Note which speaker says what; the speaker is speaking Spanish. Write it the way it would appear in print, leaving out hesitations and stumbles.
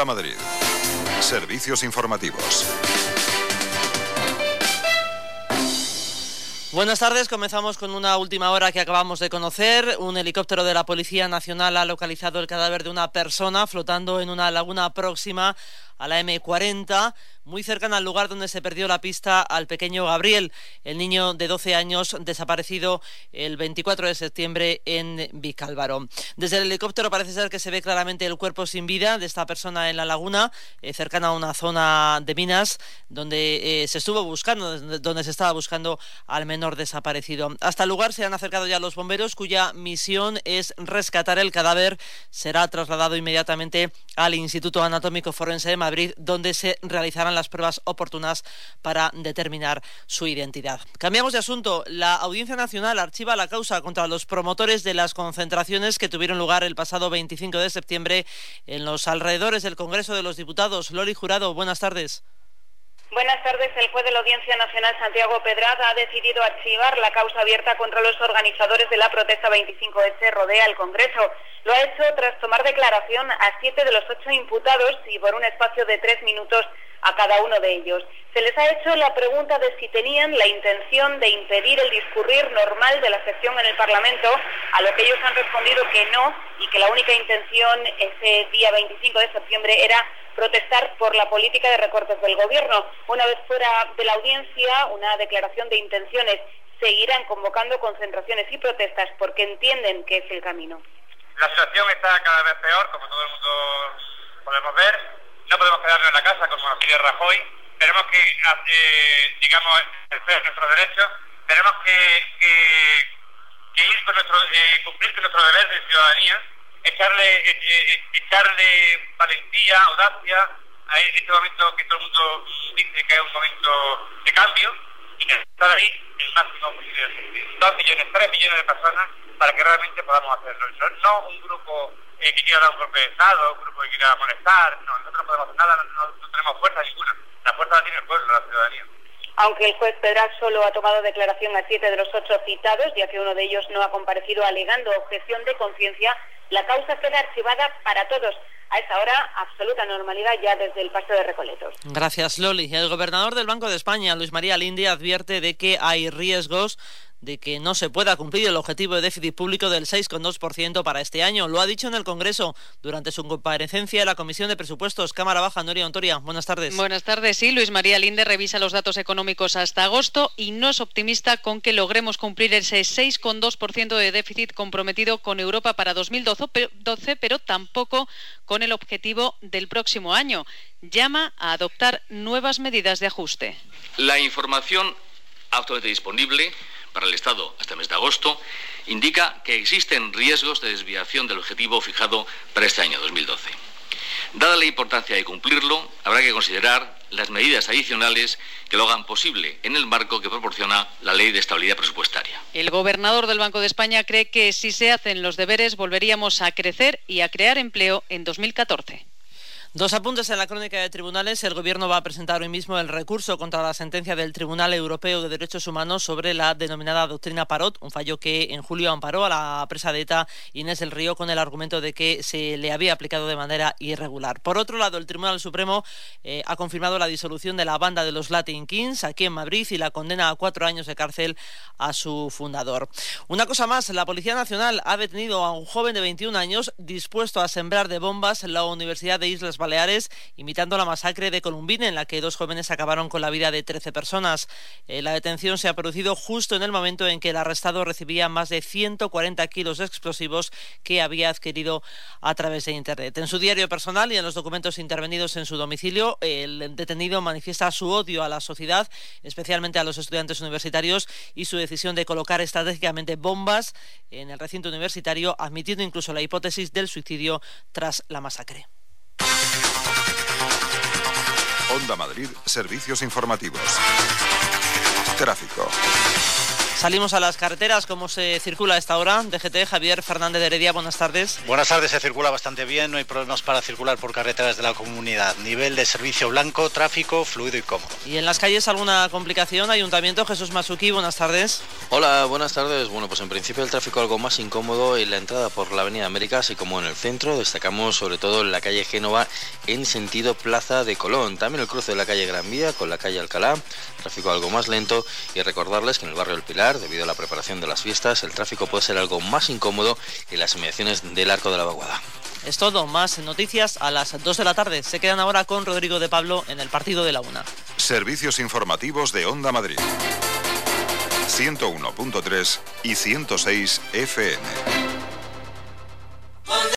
Speaker 1: Onda Madrid. Servicios informativos.
Speaker 2: Buenas tardes, comenzamos con una última hora que acabamos de conocer. Un helicóptero de la Policía Nacional ha localizado el cadáver de una persona flotando en una laguna próxima a la M40, muy cercana al lugar donde se perdió la pista al pequeño Gabriel, el niño de 12 años desaparecido el 24 de septiembre en Vicálvaro. Desde el helicóptero parece ser que se ve claramente el cuerpo sin vida de esta persona en la laguna, cercana a una zona de minas donde se estaba buscando al menor desaparecido. Hasta el lugar se han acercado ya los bomberos, cuya misión es rescatar el cadáver. Será trasladado inmediatamente al Instituto Anatómico Forense de Madrid, donde se realizarán las pruebas oportunas para determinar su identidad. Cambiamos de asunto. La Audiencia Nacional archiva la causa contra los promotores de las concentraciones que tuvieron lugar el pasado 25 de septiembre en los alrededores del Congreso de los Diputados. Loli Jurado, buenas tardes.
Speaker 3: Buenas tardes. El juez de la Audiencia Nacional, Santiago Pedraza, ha decidido archivar la causa abierta contra los organizadores de la protesta 25S rodea el Congreso. Lo ha hecho tras tomar declaración a 7 de los 8 imputados y por un espacio de 3 minutos a cada uno de ellos. Se les ha hecho la pregunta de si tenían la intención de impedir el discurrir normal de la sesión en el Parlamento, a lo que ellos han respondido que no, y que la única intención ese día 25 de septiembre era protestar por la política de recortes del Gobierno. Una vez fuera de la audiencia, una declaración de intenciones, seguirán convocando concentraciones y protestas porque entienden que es el camino.
Speaker 4: La situación está cada vez peor, como todo el mundo podemos ver. No podemos quedarnos en la casa, como nos pide Rajoy. Tenemos que, ejercer nuestros derechos. Tenemos que ir con cumplir con nuestro deber de ciudadanía, echarle valentía, audacia a este momento que todo el mundo dice que es un momento de cambio, y estar ahí el máximo posible. 2 millones, 3 millones de personas para que realmente podamos hacerlo. No un grupo que quiera dar un golpe de Estado, un grupo que quiera molestar. No, nosotros no podemos hacer nada, no tenemos fuerza ninguna. La fuerza la tiene el pueblo, la ciudadanía.
Speaker 3: Aunque el juez Pedraza solo ha tomado declaración a 7 de los 8 citados, ya que uno de ellos no ha comparecido alegando objeción de conciencia, la causa queda archivada para todos. A esa hora, absoluta normalidad ya desde el Paseo de Recoletos.
Speaker 2: Gracias, Loli. El gobernador del Banco de España, Luis María Linde, advierte de que hay riesgos de que no se pueda cumplir el objetivo de déficit público del 6,2% para este año. Lo ha dicho en el Congreso durante su comparecencia en la Comisión de Presupuestos. Cámara Baja, Nuria Ontoria, buenas tardes.
Speaker 5: Buenas tardes, sí. Luis María Linde revisa los datos económicos hasta agosto y no es optimista con que logremos cumplir ese 6,2% de déficit comprometido con Europa para 2012, pero tampoco con el objetivo del próximo año. Llama a adoptar nuevas medidas de ajuste.
Speaker 6: La información actualmente disponible para el Estado hasta el mes de agosto indica que existen riesgos de desviación del objetivo fijado para este año 2012. Dada la importancia de cumplirlo, habrá que considerar las medidas adicionales que lo hagan posible en el marco que proporciona la Ley de Estabilidad Presupuestaria.
Speaker 5: El gobernador del Banco de España cree que si se hacen los deberes volveríamos a crecer y a crear empleo en 2014.
Speaker 2: Dos apuntes en la crónica de tribunales. El Gobierno va a presentar hoy mismo el recurso contra la sentencia del Tribunal Europeo de Derechos Humanos sobre la denominada doctrina Parot, un fallo que en julio amparó a la presa de ETA Inés del Río con el argumento de que se le había aplicado de manera irregular. Por otro lado, el Tribunal Supremo ha confirmado la disolución de la banda de los Latin Kings aquí en Madrid y la condena a 4 años de cárcel a su fundador. Una cosa más, la Policía Nacional ha detenido a un joven de 21 años dispuesto a sembrar de bombas en la Universidad de Islas Baleares, imitando la masacre de Columbine, en la que 2 jóvenes acabaron con la vida de 13 personas. La detención se ha producido justo en el momento en que el arrestado recibía más de 140 kilos de explosivos que había adquirido a través de Internet. En su diario personal y en los documentos intervenidos en su domicilio, el detenido manifiesta su odio a la sociedad, especialmente a los estudiantes universitarios, y su decisión de colocar estratégicamente bombas en el recinto universitario, admitiendo incluso la hipótesis del suicidio tras la masacre.
Speaker 1: Onda Madrid, servicios informativos. Tráfico.
Speaker 2: Salimos a las carreteras. ¿Cómo se circula a esta hora? DGT, Javier Fernández de Heredia, buenas tardes.
Speaker 7: Buenas tardes, se circula bastante bien, no hay problemas para circular por carreteras de la comunidad. Nivel de servicio blanco, tráfico fluido y cómodo.
Speaker 2: ¿Y en las calles alguna complicación? Ayuntamiento, Jesús Masuki, buenas tardes.
Speaker 8: Hola, buenas tardes. Bueno, pues en principio el tráfico algo más incómodo en la entrada por la avenida América, así como en el centro. Destacamos sobre todo en la calle Génova en sentido Plaza de Colón. También el cruce de la calle Gran Vía con la calle Alcalá, tráfico algo más lento. Y recordarles que en el barrio del Pilar, debido a la preparación de las fiestas, el tráfico puede ser algo más incómodo en las inmediaciones del Arco de la Vaguada.
Speaker 2: Es todo, más noticias a las 2 de la tarde. Se quedan ahora con Rodrigo de Pablo en el partido de la 1.
Speaker 1: Servicios informativos de Onda Madrid. 101.3 y 106 FM.